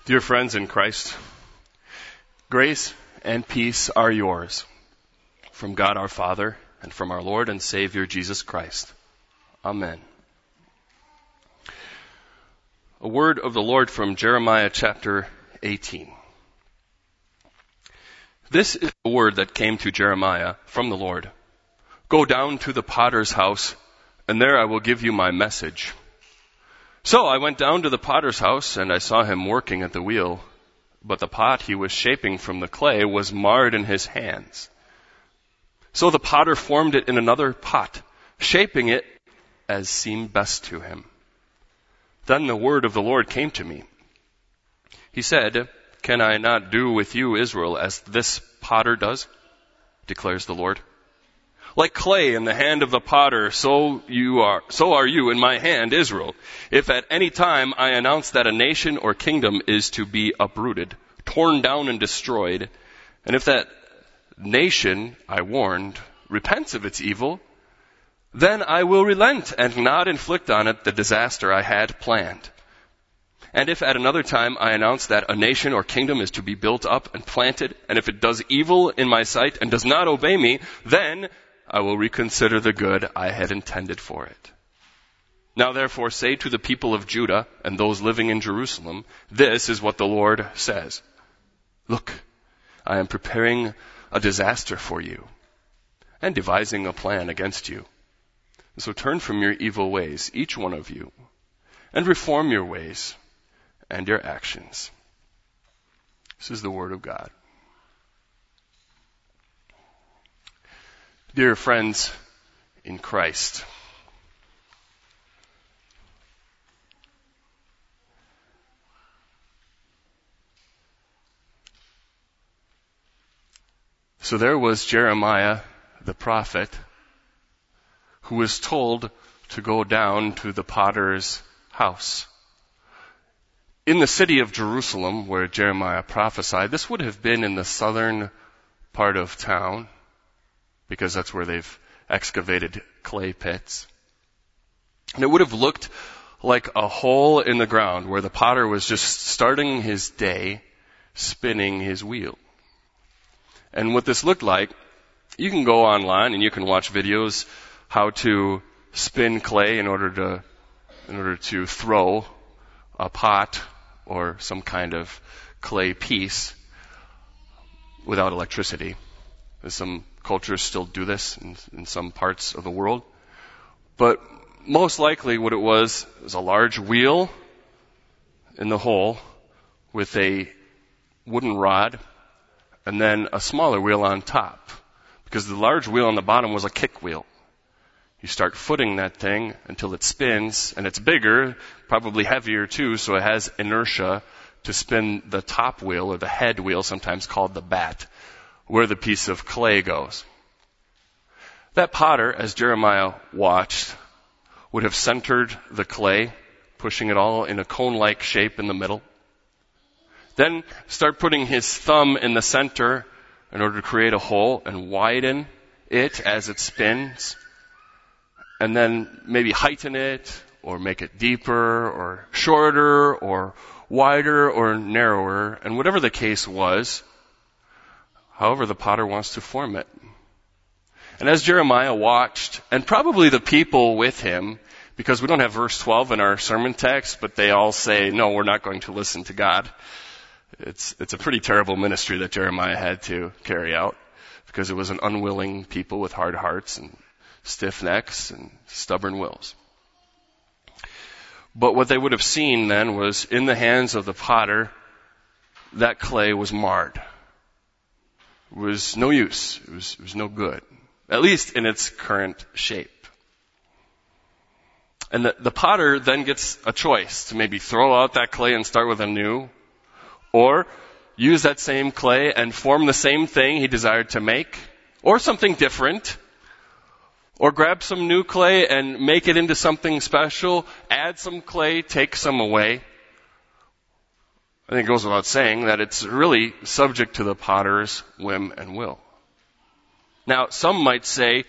Dear friends in Christ, grace and peace are yours from God our Father and from our Lord and Savior Jesus Christ. Amen. A word of the Lord from Jeremiah chapter 18. This is the word that came to Jeremiah from the Lord. Go down to the potter's house, and there I will give you my message. So I went down to the potter's house, and I saw him working at the wheel. But the pot he was shaping from the clay was marred in his hands. So the potter formed it in another pot, shaping it as seemed best to him. Then the word of the Lord came to me. He said, Can I not do with you, Israel, as this potter does? Declares the Lord. Like clay in the hand of the potter, so are you in my hand, Israel. If at any time I announce that a nation or kingdom is to be uprooted, torn down and destroyed, and if that nation I warned repents of its evil, then I will relent and not inflict on it the disaster I had planned. And if at another time I announce that a nation or kingdom is to be built up and planted, and if it does evil in my sight and does not obey me, then I will reconsider the good I had intended for it. Now therefore say to the people of Judah and those living in Jerusalem, this is what the Lord says. Look, I am preparing a disaster for you and devising a plan against you. So turn from your evil ways, each one of you, and reform your ways and your actions. This is the word of God. Dear friends in Christ, so there was Jeremiah the prophet who was told to go down to the potter's house. In the city of Jerusalem, where Jeremiah prophesied, this would have been in the southern part of town, because that's where they've excavated clay pits. And it would have looked like a hole in the ground where the potter was just starting his day spinning his wheel. And what this looked like, you can go online and you can watch videos how to spin clay in order to throw a pot or some kind of clay piece without electricity. Some cultures still do this in some parts of the world. But most likely what it was a large wheel in the hole with a wooden rod and then a smaller wheel on top. Because the large wheel on the bottom was a kick wheel. You start footing that thing until it spins, and it's bigger, probably heavier too, so it has inertia to spin the top wheel or the head wheel, sometimes called the bat, where the piece of clay goes. That potter, as Jeremiah watched, would have centered the clay, pushing it all in a cone-like shape in the middle. Then start putting his thumb in the center in order to create a hole and widen it as it spins. And then maybe heighten it or make it deeper or shorter or wider or narrower. And whatever the case was, however the potter wants to form it. And as Jeremiah watched, and probably the people with him, because we don't have verse 12 in our sermon text, but they all say, no, we're not going to listen to God. It's a pretty terrible ministry that Jeremiah had to carry out, because it was an unwilling people with hard hearts and stiff necks and stubborn wills. But what they would have seen then was in the hands of the potter, that clay was marred. It was no use. It was no good, at least in its current shape. And the potter then gets a choice to maybe throw out that clay and start with a new, or use that same clay and form the same thing he desired to make, or something different, or grab some new clay and make it into something special, add some clay, take some away. I think it goes without saying that it's really subject to the potter's whim and will. Now, some might say,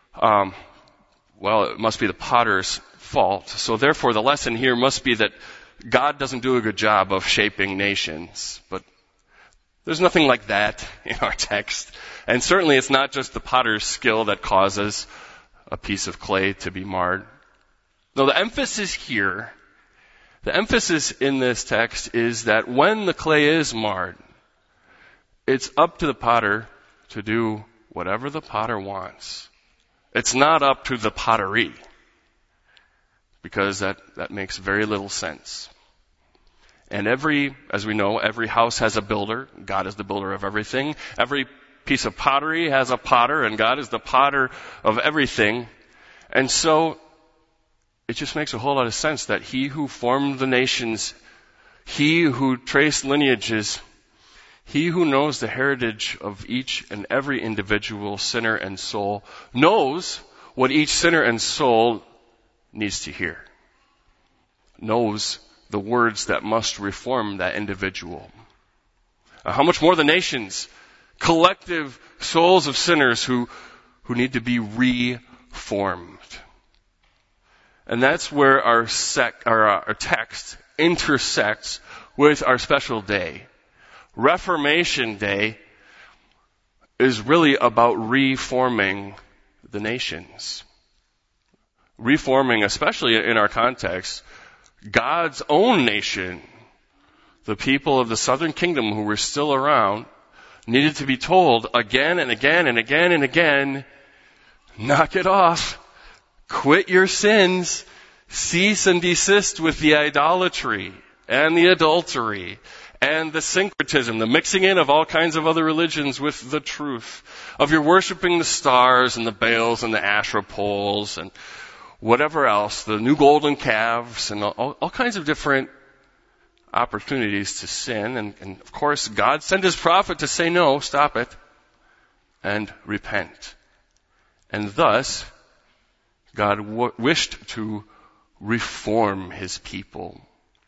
well, it must be the potter's fault. So therefore, the lesson here must be that God doesn't do a good job of shaping nations, but there's nothing like that in our text. And certainly it's not just the potter's skill that causes a piece of clay to be marred. No, the emphasis here, the emphasis in this text is that when the clay is marred, it's up to the potter to do whatever the potter wants. It's not up to the pottery, because that makes very little sense. And as we know, every house has a builder. God is the builder of everything. Every piece of pottery has a potter, and God is the potter of everything. And so, it just makes a whole lot of sense that He who formed the nations, He who traced lineages, He who knows the heritage of each and every individual sinner and soul, knows what each sinner and soul needs to hear. Knows the words that must reform that individual. How much more the nations, collective souls of sinners who need to be reformed. And that's where our text intersects with our special day. Reformation Day is really about reforming the nations. Reforming, especially in our context, God's own nation. The people of the southern kingdom who were still around needed to be told again and again and again and again, knock it off. Quit your sins. Cease and desist with the idolatry and the adultery and the syncretism, the mixing in of all kinds of other religions with the truth, of your worshiping the stars and the Baals and the Asherah poles and whatever else, the new golden calves and all kinds of different opportunities to sin. And of course, God sent His prophet to say no, stop it, and repent. And thus, God wished to reform His people.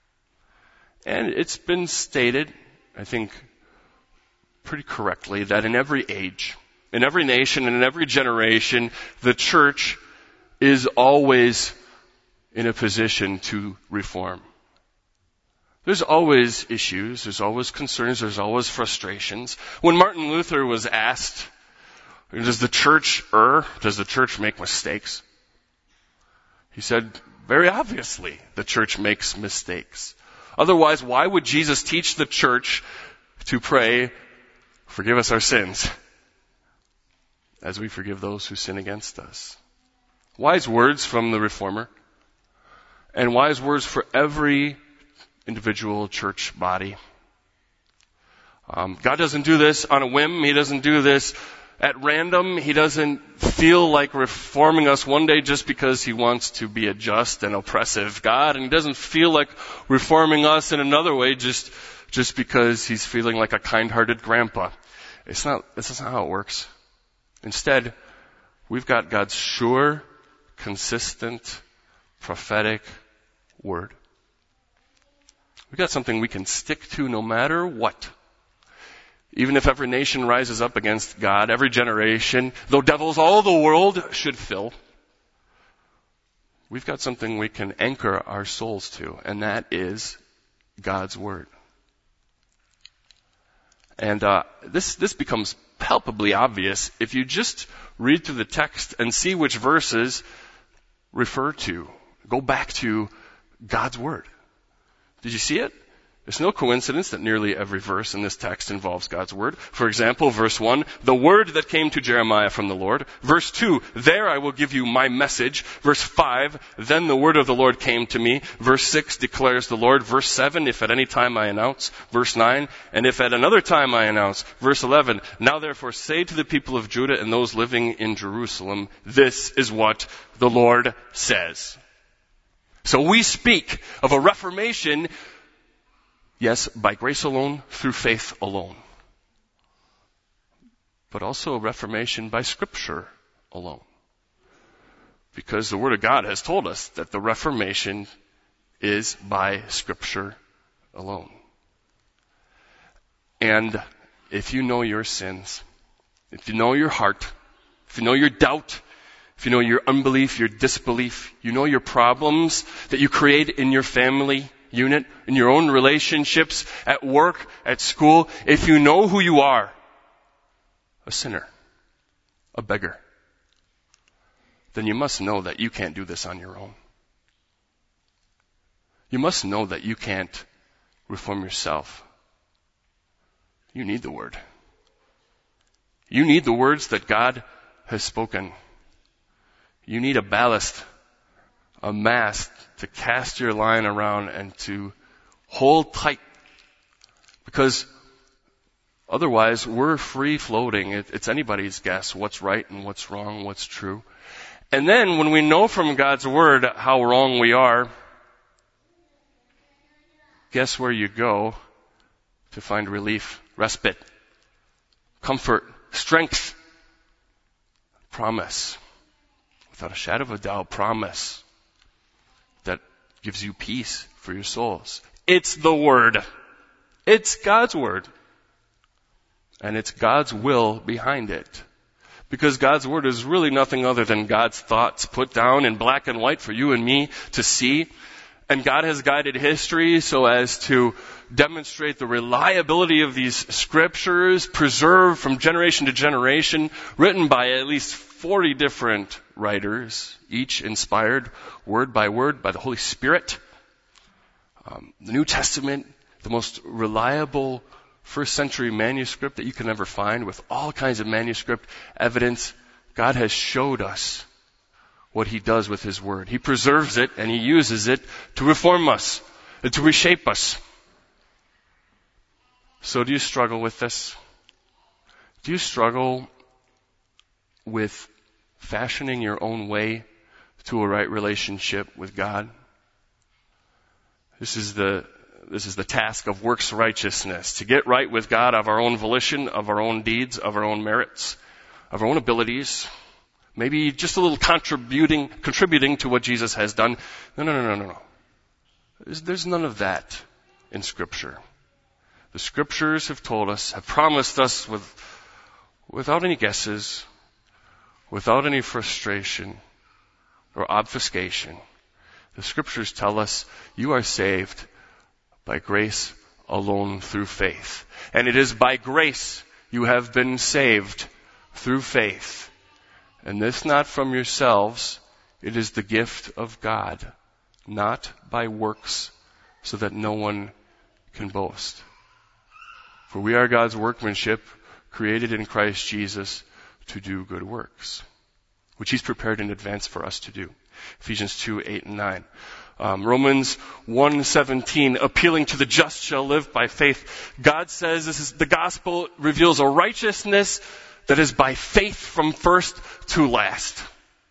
And it's been stated, I think, pretty correctly, that in every age, in every nation, and in every generation, the church is always in a position to reform. There's always issues, there's always concerns, there's always frustrations. When Martin Luther was asked, does the church err? Does the church make mistakes? He said, very obviously, the church makes mistakes. Otherwise, why would Jesus teach the church to pray, forgive us our sins, as we forgive those who sin against us? Wise words from the Reformer, and wise words for every individual church body. God doesn't do this on a whim. He doesn't do this at random. He doesn't feel like reforming us one day just because He wants to be a just and oppressive God. And He doesn't feel like reforming us in another way just because He's feeling like a kind-hearted grandpa. That's not how it works. Instead, we've got God's sure, consistent, prophetic word. We've got something we can stick to no matter what. Even if every nation rises up against God, every generation, though devils all the world should fill, we've got something we can anchor our souls to, and that is God's Word. And this becomes palpably obvious if you just read through the text and see which verses go back to God's Word. Did you see it? It's no coincidence that nearly every verse in this text involves God's Word. For example, verse 1, the word that came to Jeremiah from the Lord. Verse 2, there I will give you my message. Verse 5, then the word of the Lord came to me. Verse 6, declares the Lord. Verse 7, if at any time I announce. Verse 9, and if at another time I announce. Verse 11, now therefore say to the people of Judah and those living in Jerusalem, this is what the Lord says. So we speak of a reformation, yes, by grace alone, through faith alone. But also a reformation by Scripture alone. Because the Word of God has told us that the reformation is by Scripture alone. And if you know your sins, if you know your heart, if you know your doubt, if you know your unbelief, your disbelief, you know your problems that you create in your family, unit, in your own relationships, at work, at school, if you know who you are, a sinner, a beggar, then you must know that you can't do this on your own. You must know that you can't reform yourself. You need the Word. You need the words that God has spoken. You need a ballast, a mast to cast your line around and to hold tight. Because otherwise, we're free floating. It's anybody's guess what's right and what's wrong, what's true. And then when we know from God's Word how wrong we are, guess where you go to find relief, respite, comfort, strength, promise. Without a shadow of a doubt, promise that gives you peace for your souls. It's the Word. It's God's Word. And it's God's will behind it. Because God's Word is really nothing other than God's thoughts put down in black and white for you and me to see. And God has guided history so as to demonstrate the reliability of these scriptures, preserved from generation to generation, written by at least 40 different writers, each inspired word by the Holy Spirit. The New Testament, the most reliable first century manuscript that you can ever find, with all kinds of manuscript evidence. God has showed us what He does with His Word. He preserves it and He uses it to reform us, to reshape us. So do you struggle with this? Do you struggle with fashioning your own way to a right relationship with God? This is the task of works righteousness, to get right with God of our own volition, of our own deeds, of our own merits, of our own abilities. Maybe just a little contributing to what Jesus has done. No. There's none of that in Scripture. The Scriptures have told us, have promised us without any guesses, without any frustration or obfuscation. The Scriptures tell us you are saved by grace alone through faith. And it is by grace you have been saved through faith. And this not from yourselves, it is the gift of God, not by works, so that no one can boast. For we are God's workmanship, created in Christ Jesus to do good works, which He's prepared in advance for us to do. Ephesians 2:8 and 9. Romans 1:17, appealing to the just shall live by faith. God says the gospel reveals a righteousness that is by faith from first to last.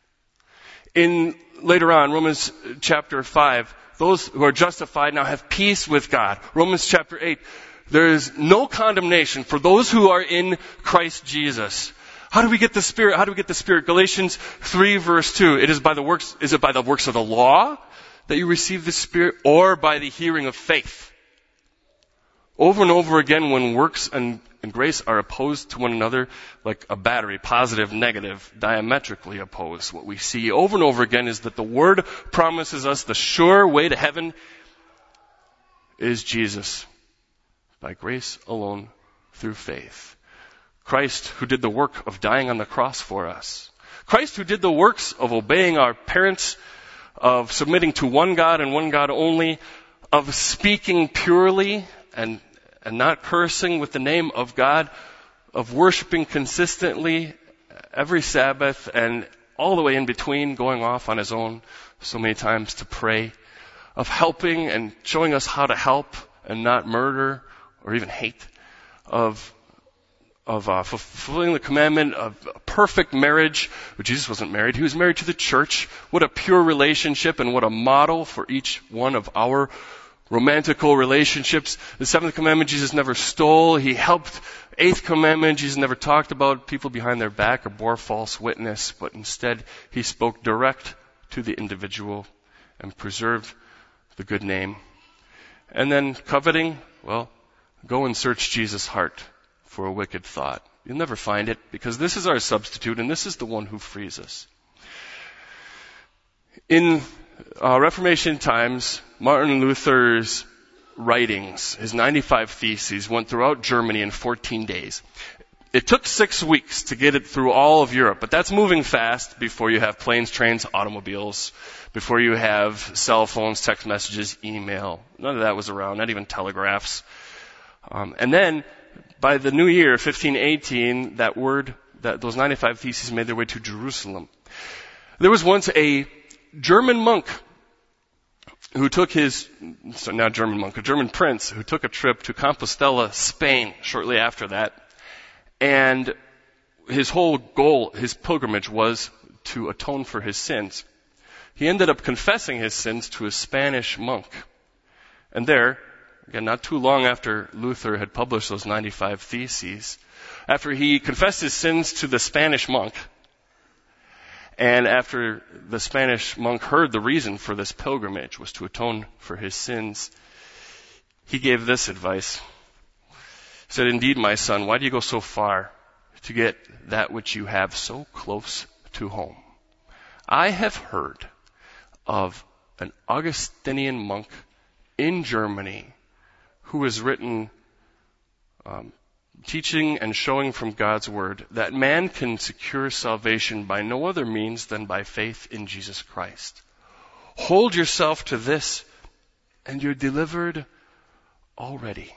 Later on, Romans chapter 5, those who are justified now have peace with God. Romans chapter 8, there is no condemnation for those who are in Christ Jesus. How do we get the Spirit? Galatians 3 verse 2. Is it by the works of the law that you receive the Spirit, or by the hearing of faith? Over and over again, when works and grace are opposed to one another, like a battery, positive, negative, diametrically opposed, what we see over and over again is that the Word promises us the sure way to heaven is Jesus, by grace alone, through faith. Christ, who did the work of dying on the cross for us. Christ, who did the works of obeying our parents, of submitting to one God and one God only, of speaking purely and not cursing with the name of God, of worshiping consistently every Sabbath and all the way in between, going off on His own so many times to pray, of helping and showing us how to help and not murder or even hate, of fulfilling the commandment of a perfect marriage. But Jesus wasn't married. He was married to the church. What a pure relationship and what a model for each one of our romantical relationships. The seventh commandment, Jesus never stole. He helped. Eighth commandment, Jesus never talked about people behind their back or bore false witness, but instead He spoke direct to the individual and preserved the good name. And then coveting, well, go and search Jesus' heart for a wicked thought. You'll never find it, because this is our substitute and this is the one who frees us. In Reformation times, Martin Luther's writings, his 95 Theses, went throughout Germany in 14 days. It took 6 weeks to get it through all of Europe, but that's moving fast before you have planes, trains, automobiles, before you have cell phones, text messages, email. None of that was around, not even telegraphs. And then, by the new year, 1518, those 95 Theses made their way to Jerusalem. There was once a German monk who took a German prince who took a trip to Compostela, Spain, shortly after that. And his whole goal, his pilgrimage, was to atone for his sins. He ended up confessing his sins to a Spanish monk. And there, again, not too long after Luther had published those 95 Theses, after he confessed his sins to the Spanish monk, and after the Spanish monk heard the reason for this pilgrimage was to atone for his sins, he gave this advice. He said, "Indeed, my son, why do you go so far to get that which you have so close to home? I have heard of an Augustinian monk in Germany who has written teaching and showing from God's Word that man can secure salvation by no other means than by faith in Jesus Christ. Hold yourself to this, and you're delivered already."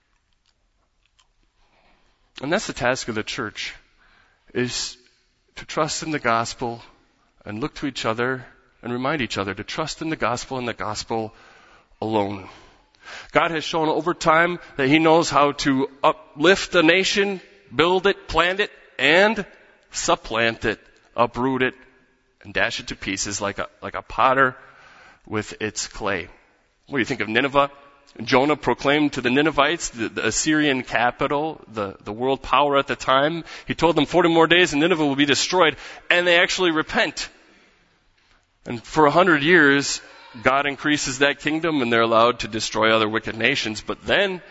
And that's the task of the church, is to trust in the gospel and look to each other and remind each other to trust in the gospel and the gospel alone. God has shown over time that He knows how to uplift a nation, build it, plant it, and supplant it, uproot it, and dash it to pieces like a potter with its clay. What do you think of Nineveh? Jonah proclaimed to the Ninevites, the Assyrian capital, the world power at the time. He told them 40 more days and Nineveh will be destroyed, and they actually repent. And for 100 years, God increases that kingdom and they're allowed to destroy other wicked nations. But then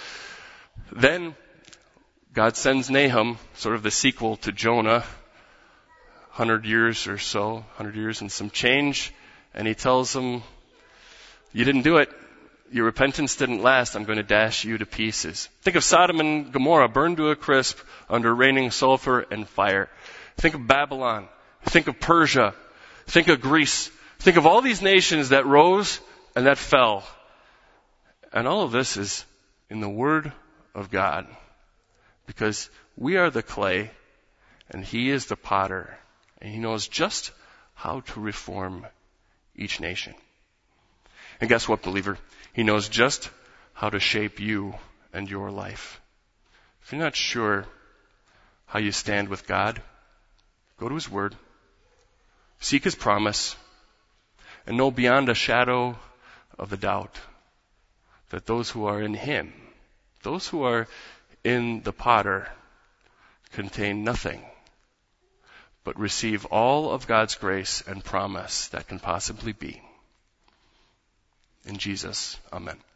God sends Nahum, sort of the sequel to Jonah, 100 years or so, 100 years and some change, and he tells them, "You didn't do it. Your repentance didn't last. I'm going to dash you to pieces." Think of Sodom and Gomorrah burned to a crisp under raining sulfur and fire. Think of Babylon. Think of Persia. Think of Greece. Think of all these nations that rose and that fell. And all of this is in the Word of God. Because we are the clay and He is the potter. And He knows just how to reform each nation. And guess what, believer? He knows just how to shape you and your life. If you're not sure how you stand with God, go to His Word, seek His promise, and know beyond a shadow of a doubt that those who are in Him, those who are in the potter, contain nothing but receive all of God's grace and promise that can possibly be. In Jesus, amen.